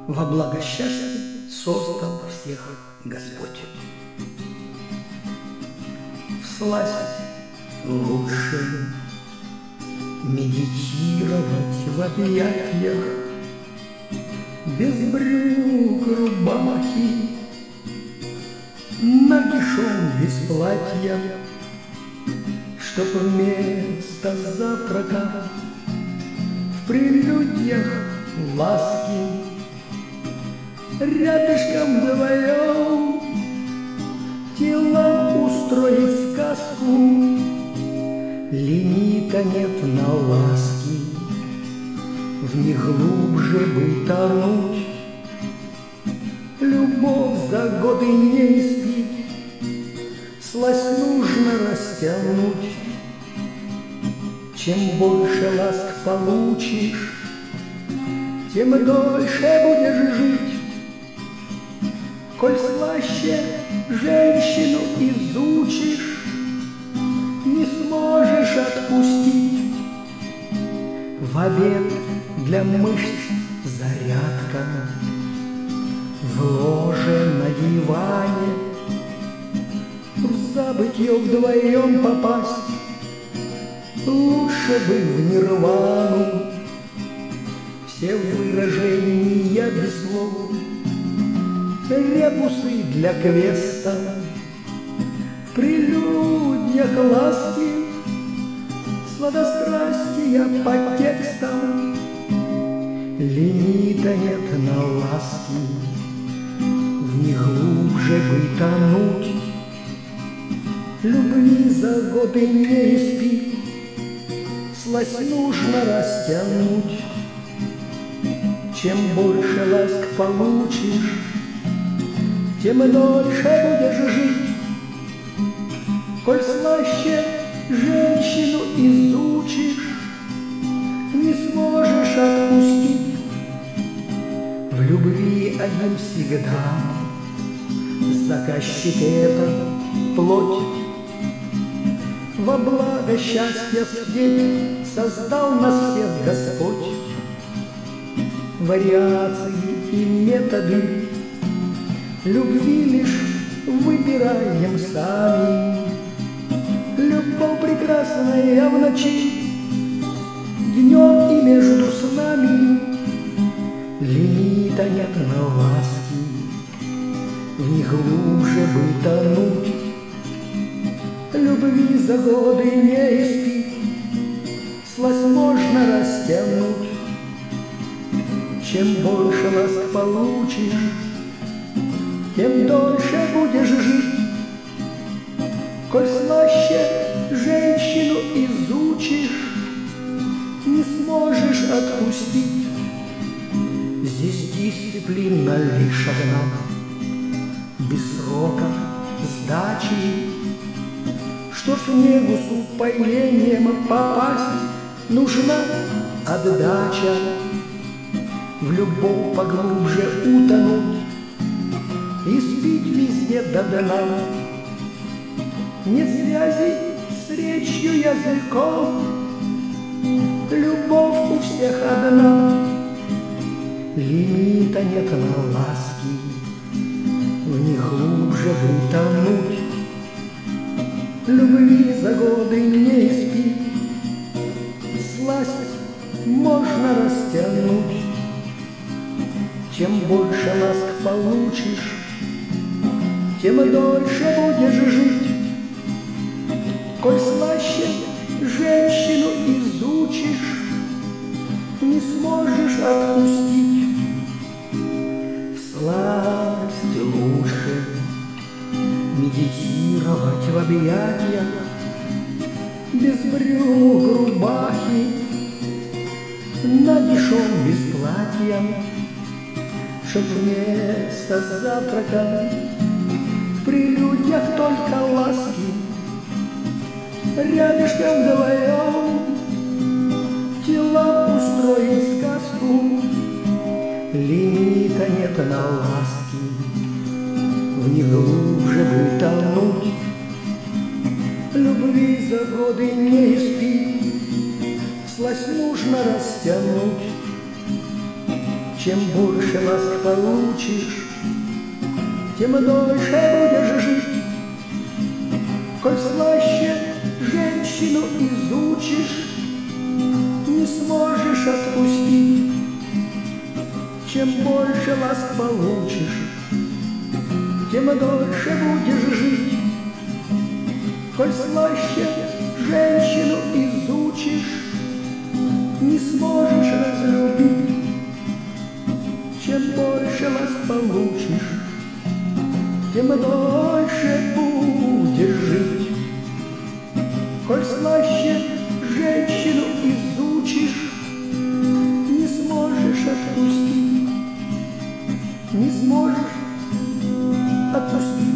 Во благо счастья создал всех Господь. Всласть лучше медитировать в объятиях, без брюк, рубахи, нагишом без платья, чтоб вместо завтрака в прелюдиях ласки рядышком вдвоем телом устроить сказку. Лимита нет на ласки, в них глубже бы тонуть. Любовь за годы не спит, сласть нужно растянуть. Чем больше ласк получишь, тем дольше будешь жить. Коль слаще женщину изучишь, не сможешь отпустить. В обед для мышц зарядка, в ложе на диване, в забытье вдвоем попасть, лучше бы в нирвану. Все выражения без слов, ребусы для квеста, в прелюдиях ласки, сладострастия по текстам. Лимита нет на ласки, в них глубже бы тонуть. Любви за годы не испить, сласть нужно растянуть. Чем больше ласк получишь, тем дольше будешь жить. Коль слаще женщину изучишь, не сможешь отпустить. В любви одним всегда заказчик — это плоть. Во благо счастья свет создал нас всех Господь. Вариации и методы любви лишь выбираем сами. Любовь прекрасная в ночи, днем и между снами. Лимита нет на ласки, в них глубже бы тонуть. Любви за годы не испить, сласть можно растянуть. Чем больше ласк получишь, тем дольше будешь жить. Коль слаще женщину изучишь, не сможешь отпустить. Здесь дисциплина лишь одна, без срока сдачи. Чтоб в негу с упоением попасть, нужна отдача. В любовь поглубже утонуть и спить везде до дна. Нет связи с речью языком, любовь у всех одна. Лимита нет на ласки, в них глубже бы тонуть. Любви за годы не испить, сласть можно растянуть. Чем больше ласк получишь, тем дольше будешь жить. Коль слаще женщину изучишь, не сможешь отпустить. Сласть лучше медитировать в объятиях, без брюк, рубахи, нагишом без платья, чтоб вместо завтрака в прелюдиях только ласки, рядышком вдвоем тела устроить сказку. Лимита нет на ласки, в них глубже бы тонуть. Любви за годы не испить, сласть нужно растянуть. Чем больше ласк получишь, тем дольше будешь жить. Коль слаще женщину изучишь, не сможешь отпустить. Чем больше ласк получишь, тем дольше будешь жить. Коль слаще женщину изучишь, не сможешь разлюбить. Чем больше ласк получишь, тем дольше будешь жить. Коль слаще женщину изучишь, не сможешь отпустить, не сможешь отпустить.